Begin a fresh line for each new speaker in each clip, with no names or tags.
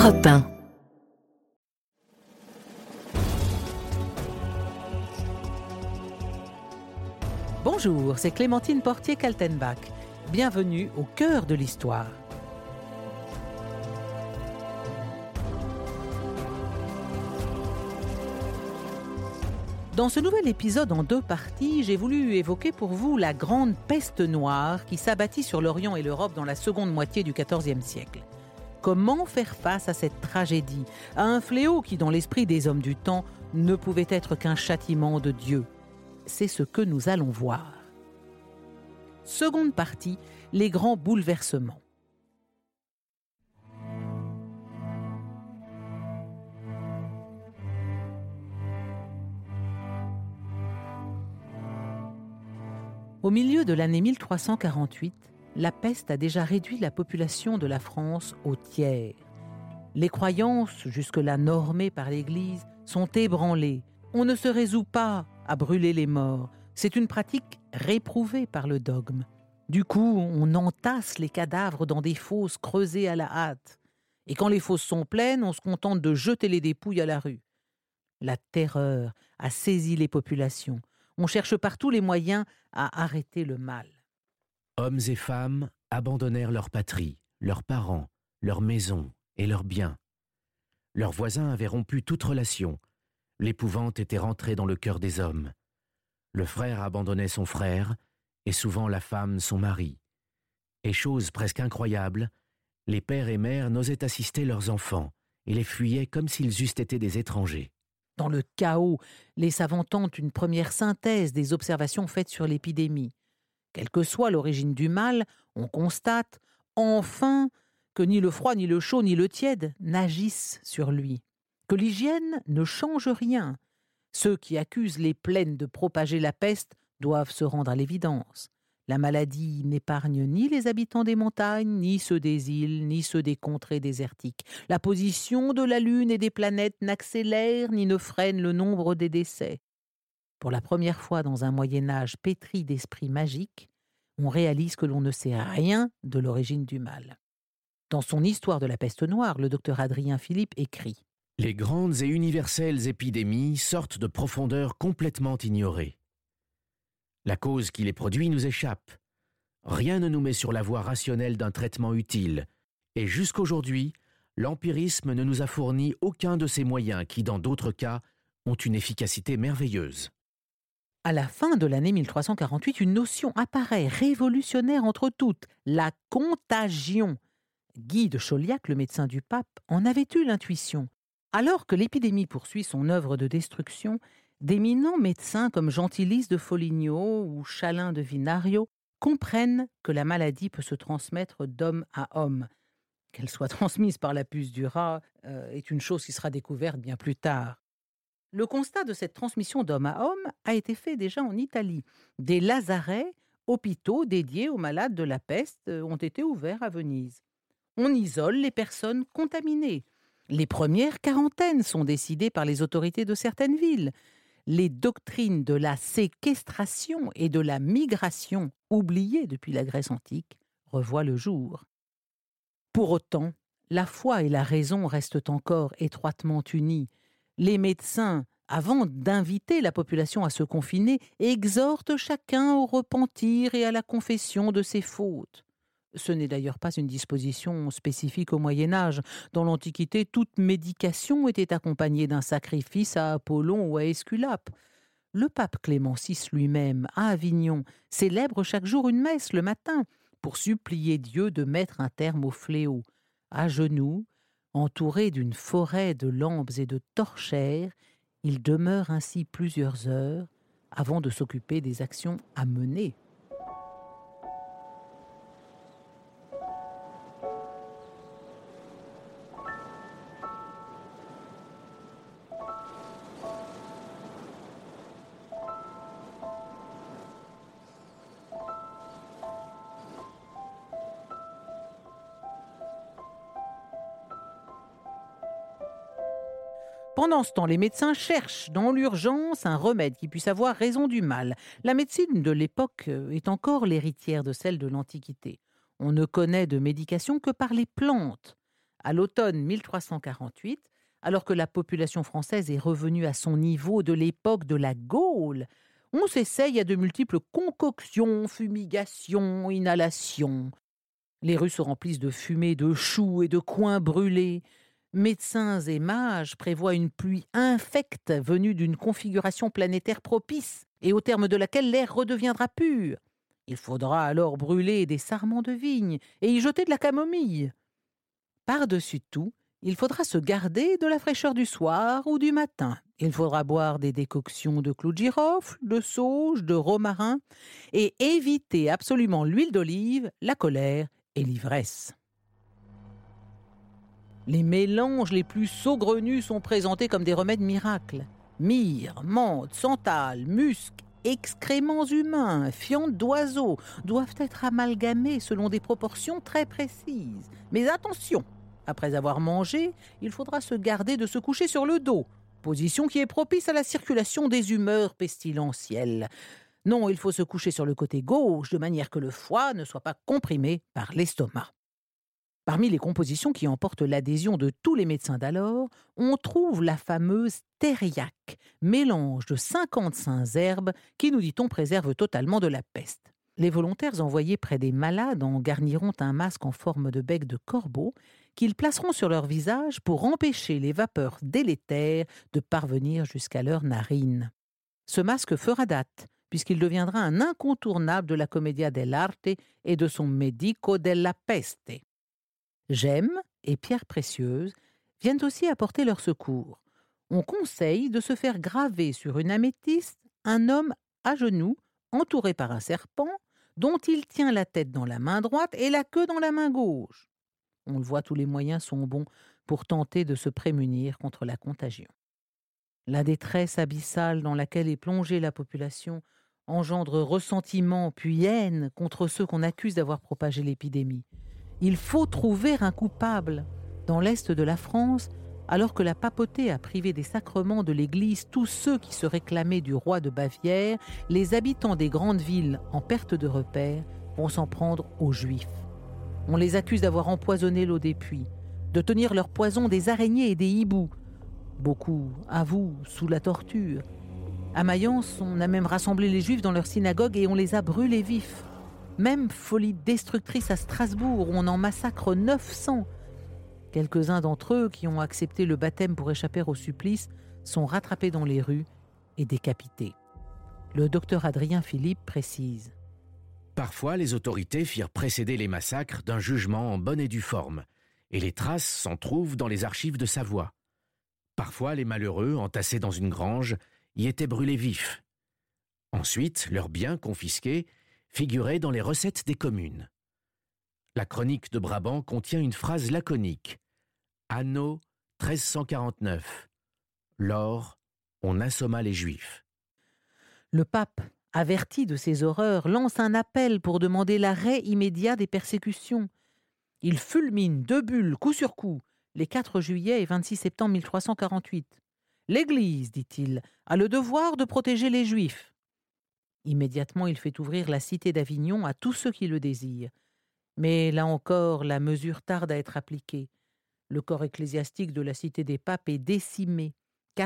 Europe 1.
Bonjour, c'est Clémentine Portier-Kaltenbach. Bienvenue au cœur de l'histoire. Dans ce nouvel épisode en 2 parties, j'ai voulu évoquer pour vous la grande peste noire qui s'abattit sur l'Orient et l'Europe dans la seconde moitié du XIVe siècle. Comment faire face à cette tragédie, à un fléau qui, dans l'esprit des hommes du temps, ne pouvait être qu'un châtiment de Dieu? C'est ce que nous allons voir. Seconde partie, les grands bouleversements. Au milieu de l'année 1348, la peste a déjà réduit la population de la France au tiers. Les croyances, jusque-là normées par l'Église, sont ébranlées. On ne se résout pas à brûler les morts. C'est une pratique réprouvée par le dogme. Du coup, on entasse les cadavres dans des fosses creusées à la hâte. Et quand les fosses sont pleines, on se contente de jeter les dépouilles à la rue. La terreur a saisi les populations. On cherche partout les moyens à arrêter le mal.
Hommes et femmes abandonnèrent leur patrie, leurs parents, leurs maisons et leurs biens. Leurs voisins avaient rompu toute relation. L'épouvante était rentrée dans le cœur des hommes. Le frère abandonnait son frère, et souvent la femme son mari. Et chose presque incroyable, les pères et mères n'osaient assister leurs enfants, et les fuyaient comme s'ils eussent été des étrangers.
Dans le chaos, les savants tentent une première synthèse des observations faites sur l'épidémie. Quelle que soit l'origine du mal, on constate, enfin, que ni le froid, ni le chaud, ni le tiède n'agissent sur lui. Que l'hygiène ne change rien. Ceux qui accusent les plaines de propager la peste doivent se rendre à l'évidence. La maladie n'épargne ni les habitants des montagnes, ni ceux des îles, ni ceux des contrées désertiques. La position de la Lune et des planètes n'accélère ni ne freine le nombre des décès. Pour la première fois dans un Moyen-Âge pétri d'esprit magique, on réalise que l'on ne sait rien de l'origine du mal. Dans son Histoire de la peste noire, le docteur Adrien Philippe écrit «
Les grandes et universelles épidémies sortent de profondeurs complètement ignorées. La cause qui les produit nous échappe. Rien ne nous met sur la voie rationnelle d'un traitement utile, et jusqu'aujourd'hui, l'empirisme ne nous a fourni aucun de ces moyens qui, dans d'autres cas, ont une efficacité merveilleuse. »
À la fin de l'année 1348, une notion apparaît révolutionnaire entre toutes, la contagion. Guy de Chauliac, le médecin du pape, en avait eu l'intuition. Alors que l'épidémie poursuit son œuvre de destruction, d'éminents médecins comme Gentilis de Foligno ou Chalin de Vinario comprennent que la maladie peut se transmettre d'homme à homme. Qu'elle soit transmise par la puce du rat est une chose qui sera découverte bien plus tard. Le constat de cette transmission d'homme à homme a été fait déjà en Italie. Des lazarets, hôpitaux dédiés aux malades de la peste, ont été ouverts à Venise. On isole les personnes contaminées. Les premières quarantaines sont décidées par les autorités de certaines villes. Les doctrines de la séquestration et de la migration, oubliées depuis la Grèce antique, revoient le jour. Pour autant, la foi et la raison restent encore étroitement unies. Les médecins, avant d'inviter la population à se confiner, exhortent chacun au repentir et à la confession de ses fautes. Ce n'est d'ailleurs pas une disposition spécifique au Moyen-Âge. Dans l'Antiquité, toute médication était accompagnée d'un sacrifice à Apollon ou à Esculape. Le pape Clément VI lui-même, à Avignon, célèbre chaque jour une messe le matin pour supplier Dieu de mettre un terme au fléau. À genoux, entouré d'une forêt de lampes et de torchères, il demeure ainsi plusieurs heures avant de s'occuper des actions à mener. Pendant ce temps, les médecins cherchent dans l'urgence un remède qui puisse avoir raison du mal. La médecine de l'époque est encore l'héritière de celle de l'Antiquité. On ne connaît de médication que par les plantes. À l'automne 1348, alors que la population française est revenue à son niveau de l'époque de la Gaule, on s'essaye à de multiples concoctions, fumigations, inhalations. Les rues se remplissent de fumée, de choux et de coings brûlés. Médecins et mages prévoient une pluie infecte venue d'une configuration planétaire propice et au terme de laquelle l'air redeviendra pur. Il faudra alors brûler des sarments de vigne et y jeter de la camomille. Par-dessus tout, il faudra se garder de la fraîcheur du soir ou du matin. Il faudra boire des décoctions de clous de girofle, de sauge, de romarin et éviter absolument l'huile d'olive, la colère et l'ivresse. Les mélanges les plus saugrenus sont présentés comme des remèdes miracles. Myrrhe, menthe, santal, musc, excréments humains, fientes d'oiseaux doivent être amalgamés selon des proportions très précises. Mais attention, après avoir mangé, il faudra se garder de se coucher sur le dos, position qui est propice à la circulation des humeurs pestilentielles. Non, il faut se coucher sur le côté gauche de manière que le foie ne soit pas comprimé par l'estomac. Parmi les compositions qui emportent l'adhésion de tous les médecins d'alors, on trouve la fameuse thériaque, mélange de 55 herbes qui, nous dit-on, préserve totalement de la peste. Les volontaires envoyés près des malades en garniront un masque en forme de bec de corbeau qu'ils placeront sur leur visage pour empêcher les vapeurs délétères de parvenir jusqu'à leurs narines. Ce masque fera date, puisqu'il deviendra un incontournable de la Commedia dell'arte et de son Medico della Peste. Gemmes et pierres précieuses viennent aussi apporter leur secours. On conseille de se faire graver sur une améthyste un homme à genoux, entouré par un serpent, dont il tient la tête dans la main droite et la queue dans la main gauche. On le voit, tous les moyens sont bons pour tenter de se prémunir contre la contagion. La détresse abyssale dans laquelle est plongée la population engendre ressentiment puis haine contre ceux qu'on accuse d'avoir propagé l'épidémie. Il faut trouver un coupable. Dans l'est de la France, alors que la papauté a privé des sacrements de l'Église tous ceux qui se réclamaient du roi de Bavière, les habitants des grandes villes en perte de repères vont s'en prendre aux Juifs. On les accuse d'avoir empoisonné l'eau des puits, de tenir leur poison des araignées et des hiboux. Beaucoup avouent sous la torture. À Mayence, on a même rassemblé les Juifs dans leur synagogue et on les a brûlés vifs. Même folie destructrice à Strasbourg, où on en massacre 900. Quelques-uns d'entre eux qui ont accepté le baptême pour échapper au supplice sont rattrapés dans les rues et décapités. Le docteur Adrien Philippe précise.
Parfois, les autorités firent précéder les massacres d'un jugement en bonne et due forme, et les traces s'en trouvent dans les archives de Savoie. Parfois, les malheureux, entassés dans une grange, y étaient brûlés vifs. Ensuite, leurs biens confisqués figuraient dans les recettes des communes. La chronique de Brabant contient une phrase laconique. Anno 1349. Lors, on assomma les Juifs.
Le pape, averti de ces horreurs, lance un appel pour demander l'arrêt immédiat des persécutions. Il fulmine 2 bulles coup sur coup, les 4 juillet et 26 septembre 1348. L'Église, dit-il, a le devoir de protéger les Juifs. Immédiatement, il fait ouvrir la cité d'Avignon à tous ceux qui le désirent. Mais là encore, la mesure tarde à être appliquée. Le corps ecclésiastique de la cité des papes est décimé.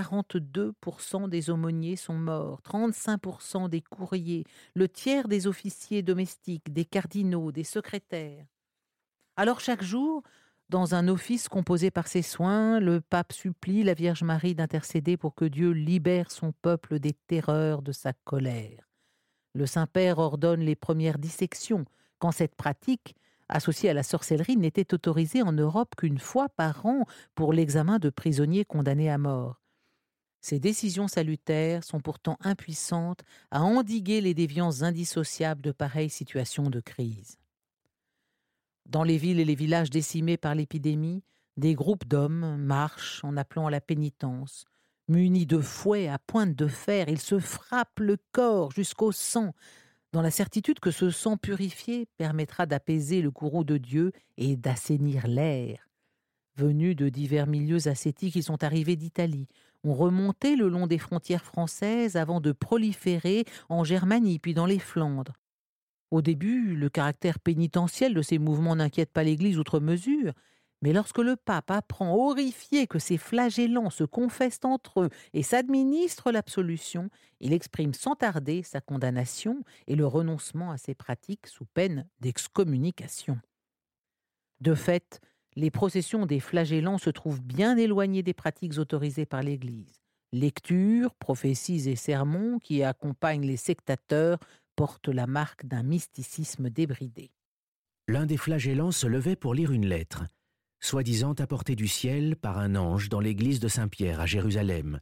42% des aumôniers sont morts, 35% des courriers, le tiers des officiers domestiques, des cardinaux, des secrétaires. Alors chaque jour, dans un office composé par ses soins, le pape supplie la Vierge Marie d'intercéder pour que Dieu libère son peuple des terreurs de sa colère. Le Saint-Père ordonne les premières dissections, quand cette pratique, associée à la sorcellerie, n'était autorisée en Europe qu'une fois par an pour l'examen de prisonniers condamnés à mort. Ces décisions salutaires sont pourtant impuissantes à endiguer les déviances indissociables de pareilles situations de crise. Dans les villes et les villages décimés par l'épidémie, des groupes d'hommes marchent en appelant à la pénitence. Munis de fouets à pointe de fer, ils se frappent le corps jusqu'au sang, dans la certitude que ce sang purifié permettra d'apaiser le courroux de Dieu et d'assainir l'air. Venus de divers milieux ascétiques, ils sont arrivés d'Italie, ont remonté le long des frontières françaises avant de proliférer en Germanie puis dans les Flandres. Au début, le caractère pénitentiel de ces mouvements n'inquiète pas l'Église outre mesure, Mais lorsque le pape apprend horrifié que ces flagellants se confessent entre eux et s'administrent l'absolution, il exprime sans tarder sa condamnation et le renoncement à ces pratiques sous peine d'excommunication. De fait, les processions des flagellants se trouvent bien éloignées des pratiques autorisées par l'Église. Lectures, prophéties et sermons qui accompagnent les sectateurs portent la marque d'un mysticisme débridé.
L'un des flagellants se levait pour lire une lettre, soi-disant apportée du ciel par un ange dans l'église de Saint-Pierre à Jérusalem.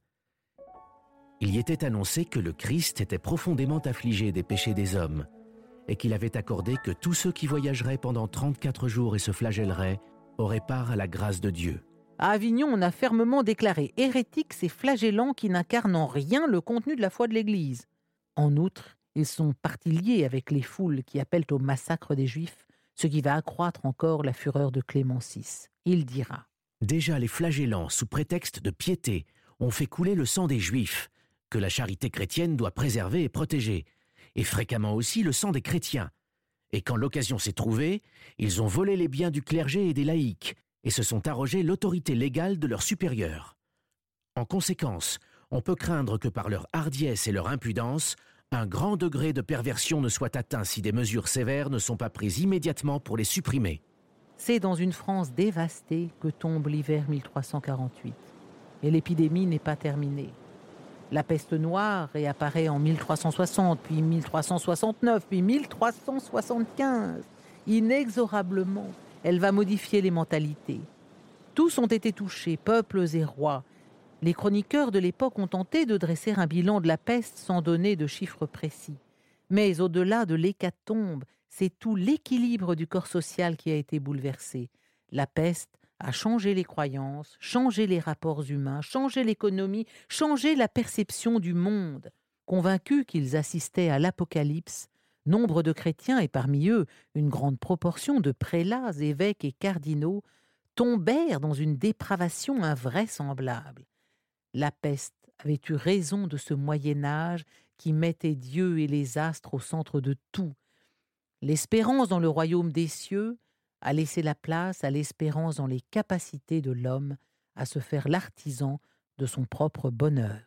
Il y était annoncé que le Christ était profondément affligé des péchés des hommes et qu'il avait accordé que tous ceux qui voyageraient pendant 34 jours et se flagelleraient auraient part à la grâce de Dieu.
À Avignon, on a fermement déclaré hérétiques ces flagellants qui n'incarnent en rien le contenu de la foi de l'Église. En outre, ils sont partie liés avec les foules qui appellent au massacre des Juifs, ce qui va accroître encore la fureur de Clément VI. Il dira :
Déjà les flagellants, sous prétexte de piété, ont fait couler le sang des Juifs, que la charité chrétienne doit préserver et protéger, et fréquemment aussi le sang des chrétiens. Et quand l'occasion s'est trouvée, ils ont volé les biens du clergé et des laïcs, et se sont arrogés l'autorité légale de leurs supérieurs. En conséquence, on peut craindre que par leur hardiesse et leur impudence, un grand degré de perversion ne soit atteint si des mesures sévères ne sont pas prises immédiatement pour les supprimer.
C'est dans une France dévastée que tombe l'hiver 1348. Et l'épidémie n'est pas terminée. La peste noire réapparaît en 1360, puis 1369, puis 1375. Inexorablement, elle va modifier les mentalités. Tous ont été touchés, peuples et rois. Les chroniqueurs de l'époque ont tenté de dresser un bilan de la peste sans donner de chiffres précis. Mais au-delà de l'hécatombe, c'est tout l'équilibre du corps social qui a été bouleversé. La peste a changé les croyances, changé les rapports humains, changé l'économie, changé la perception du monde. Convaincus qu'ils assistaient à l'apocalypse, nombre de chrétiens, et parmi eux une grande proportion de prélats, évêques et cardinaux, tombèrent dans une dépravation invraisemblable. La peste avait eu raison de ce Moyen-Âge qui mettait Dieu et les astres au centre de tout. L'espérance dans le royaume des cieux a laissé la place à l'espérance dans les capacités de l'homme à se faire l'artisan de son propre bonheur.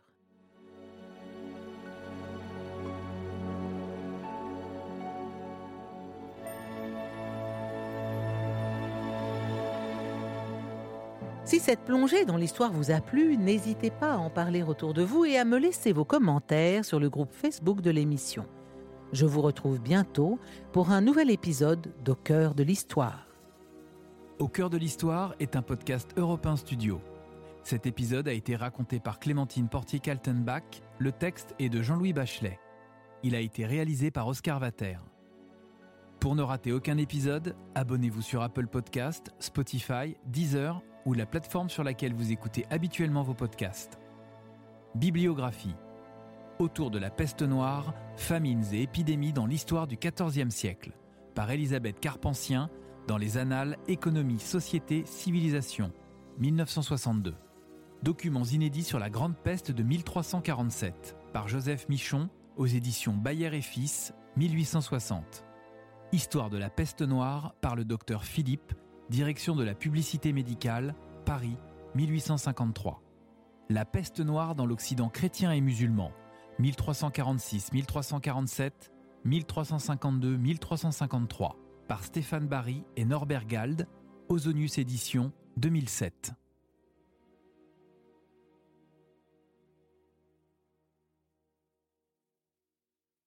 Si cette plongée dans l'histoire vous a plu, n'hésitez pas à en parler autour de vous et à me laisser vos commentaires sur le groupe Facebook de l'émission. Je vous retrouve bientôt pour un nouvel épisode d'Au cœur de l'histoire.
Au cœur de l'histoire est un podcast Europe 1 Studio. Cet épisode a été raconté par Clémentine Portier-Kaltenbach, le texte est de Jean-Louis Bachelet. Il a été réalisé par Oscar Vater. Pour ne rater aucun épisode, abonnez-vous sur Apple Podcasts, Spotify, Deezer ou la plateforme sur laquelle vous écoutez habituellement vos podcasts. Bibliographie. Autour de la peste noire, famines et épidémies dans l'histoire du XIVe siècle, par Elisabeth Carpentien, dans les Annales Économie, Société, Civilisation, 1962. Documents inédits sur la Grande Peste de 1347, par Joseph Michon, aux éditions Bayer et Fils, 1860. Histoire de la peste noire, par le docteur Philippe, Direction de la publicité médicale, Paris, 1853. La peste noire dans l'Occident chrétien et musulman, 1346-1347, 1352-1353, par Stéphane Barry et Norbert Gald, Ozonius Éditions, 2007.